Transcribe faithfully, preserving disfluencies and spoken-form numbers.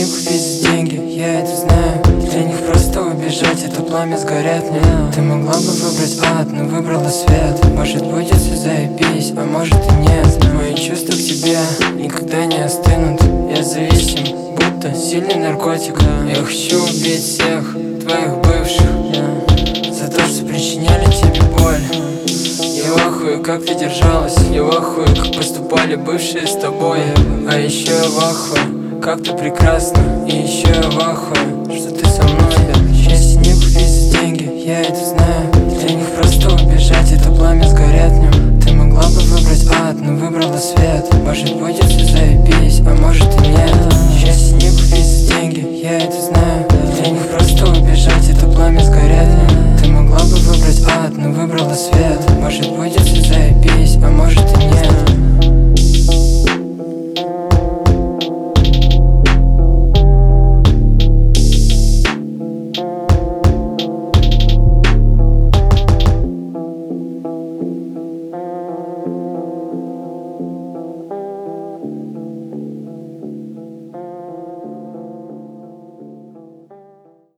не купить за деньги, я это знаю. Для них просто убежать, это пламя сгорят мне. Ты могла бы выбрать ад, но выбрала свет. Может будет все заебись, а может и нет. Мои чувства к тебе никогда не остынут. Я зависим, будто сильный наркотик. Я хочу убить всех твоих бывших за то, что причиняли тебе боль. Я в ахуе, как ты держалась. Я в ахуе, как поступали бывшие с тобой. А еще я в ахуе, как ты прекрасна. И еще я в ахуе, что ты со мной. Счастье не купить за деньги, я это знаю. Для них просто убежать,